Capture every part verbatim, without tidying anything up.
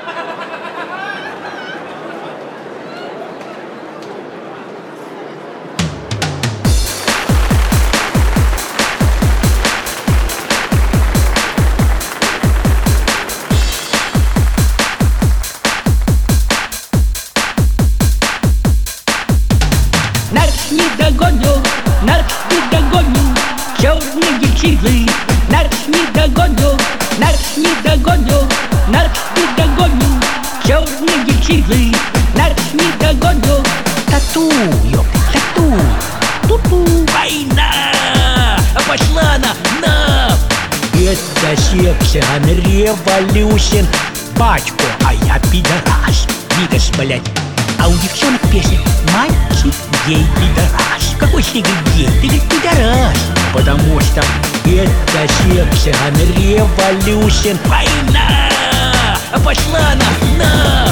Не догоню, нарк не догоню, черные чилы. Нарк не догоню, нарк не догоню, нарк не догоню, черные чилы. Нарк не догоню. Тату, ёпта, тату, ту-ту. Война! Пошла она, на! Это секцион революшн. Пачку, а я пидорас. Видишь, блядь. А у девчонок песня «Мальчик, гей, пидорас». Какой же ты гей? Ты ведь пидорас. Потому что это секцион революшн. Война! Пошла она, на!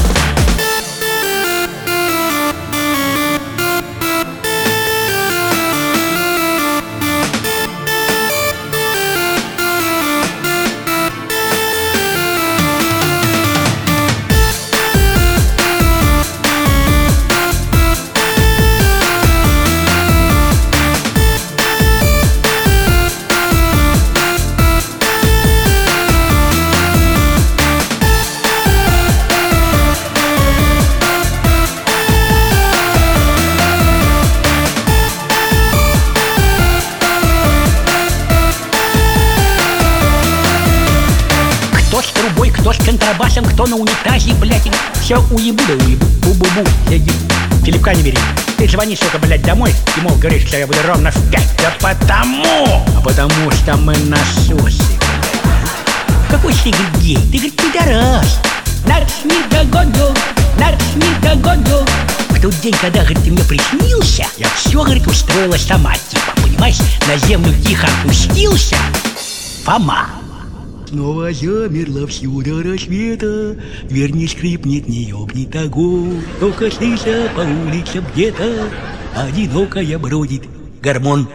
Кто с контрабасом, кто на унитазе, блядь. Все уебу да уебу, бу-бу-бу. Филипп Каневери, ты звони, сука, блядь, домой. И, мол, говоришь, что я буду ровно в пять. Да потому! А потому что мы насосы, блядь. Какой ты гей? Ты, говорит, пидорас. Нарк не догоню, нарк не догоню. В тот день, когда, говорит, ты мне приснился, я все, говорит, устроила сама, типа, понимаешь? На землю тихо опустился Фома. Снова замерла всю до рассвета. Дверь не скрипнет, не ёбнет того. Только слыша по улицам где-то одинокая бродит гормон.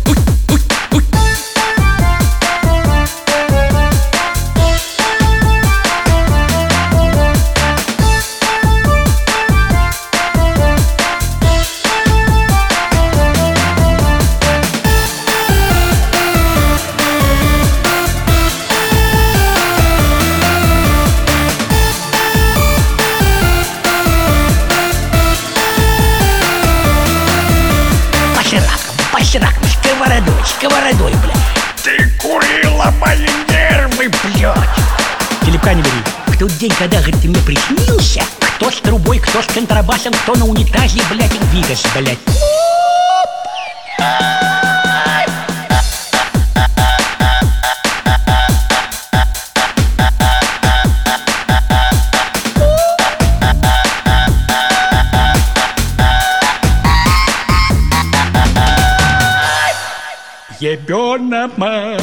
Сковородой, сковородой, блядь. Ты курила мои нервы, блядь. Филипп Каневери, в тот день, когда, говорит, ты мне приснился, кто с трубой, кто с контрабасом, кто на унитазе, блядь, видишь, блядь. Ебёна мать.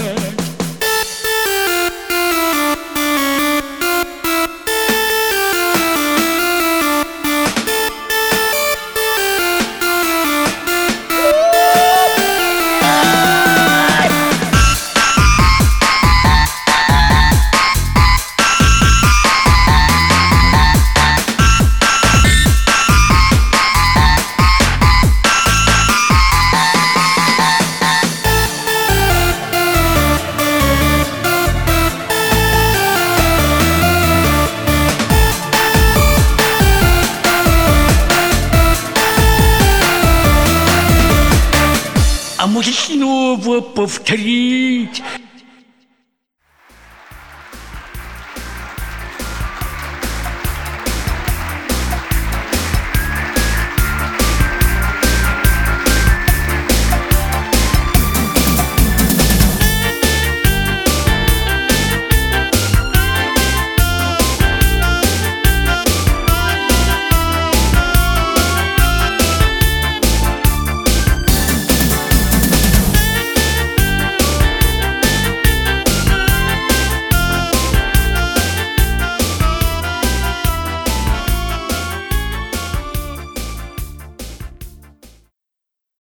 А может снова повторить